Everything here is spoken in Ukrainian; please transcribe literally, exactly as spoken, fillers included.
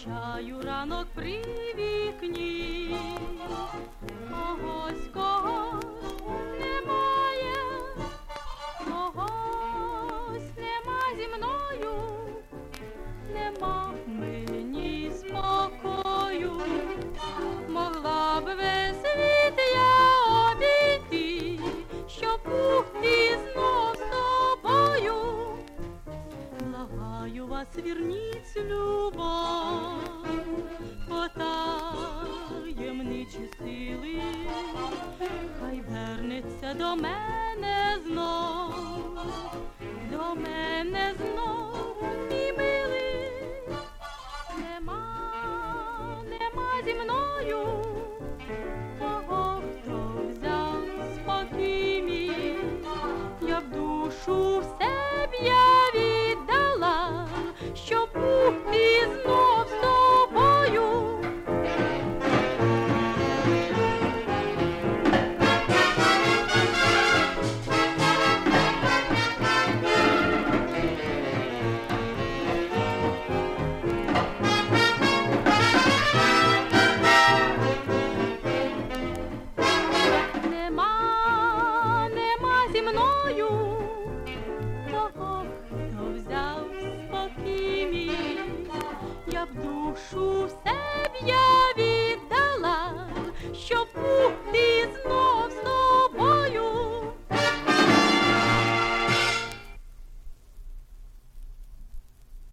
Зустрічаю ранок при вікні, когось, когось немає, когось нема зі мною, нема мені спокою. Могла б весь світ я обійти, щоб бути знов з тобою. Благаю вас, верніть любов, потаємничі сили, хай вернеться до мене знов, до мене знов, мій милий. Нема, нема зі мною того, хто взяв спокій мій. Я б душу все б я віддала, щоб бути знов з тобою. Нема, нема зі мною того, хто взяв спокій мій. Я б душу все